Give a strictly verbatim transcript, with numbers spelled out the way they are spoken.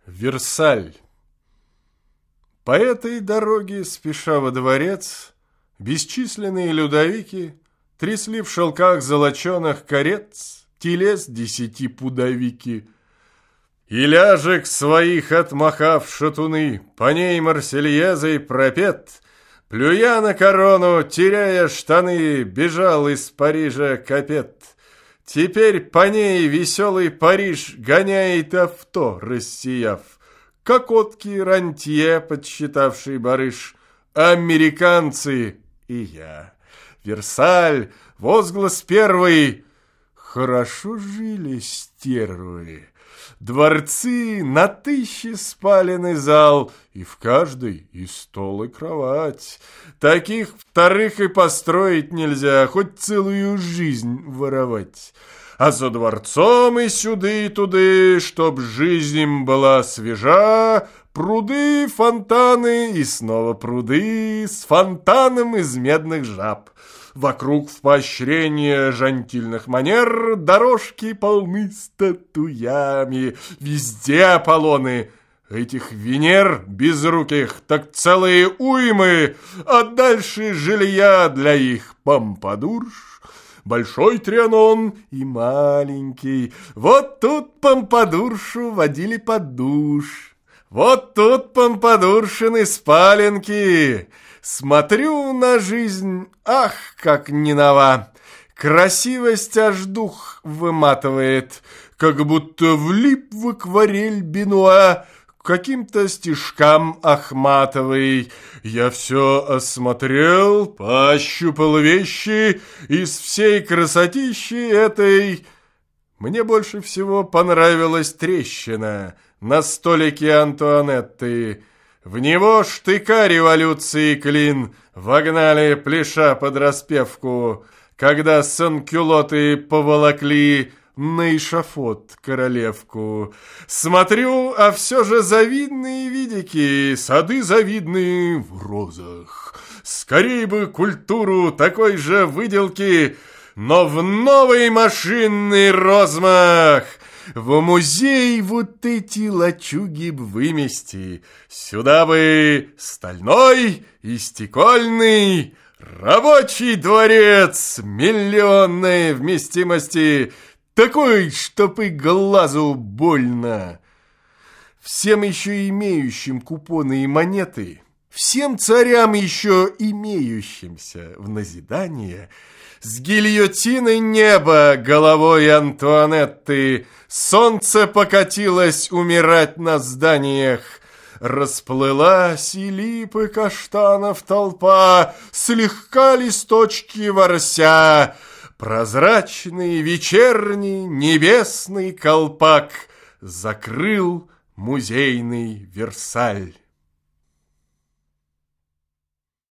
Версаль. По этой дороге, спеша во дворец, бесчисленные людовики трясли в шелках золоченых карец телес десятипудовики. И ляжек своих отмахав шатуны, по ней марсельезой пропет, плюя на корону, теряя штаны, бежал из Парижа капет. Теперь по ней веселый Париж гоняет авто, рассияв, кокотки рантье, подсчитавший барыш, американцы и я. Версаль, возглас первый: хорошо жили стервы. Дворцы на тысячи спаленный зал, и в каждой и стол, и кровать. Таких вторых и построить нельзя, хоть целую жизнь воровать. А за дворцом и сюды, и туды, чтоб жизнь им была свежа, пруды, фонтаны и снова пруды с фонтаном из медных жаб. Вокруг в поощрение жантильных манер дорожки полны статуями, везде Аполлоны. Этих Венер безруких так целые уймы, а дальше жилья для их помпадурш. Большой Трианон и маленький, вот тут помпадуршу водили под душ. Вот тут помпадуршины спаленки. Смотрю на жизнь, ах, как не нова. Красивость аж дух выматывает, как будто влип в акварель Бенуа к каким-то стишкам Ахматовой. Я все осмотрел, пощупал вещи, из всей красотищи этой мне больше всего понравилась трещина на столике Антуанетты. В него штыка революции клин вогнали, пляша под распевку, когда санкюлоты поволокли на эшафот королевку. Смотрю, а все же завидные видики, сады завидные в розах. Скорей бы культуру такой же выделки, но в новый машинный розмах. В музей вот эти лачуги б вымести, сюда бы стальной и стекольный рабочий дворец миллионной вместимости, такой, чтоб и глазу больно. Всем еще имеющим купоны и монеты, всем царям еще имеющимся в назидание, с гильотиной неба головой Антуанетты солнце покатилось умирать на зданиях. Расплылась и липы каштанов толпа, слегка листочки ворся. Прозрачный вечерний небесный колпак закрыл музейный Версаль.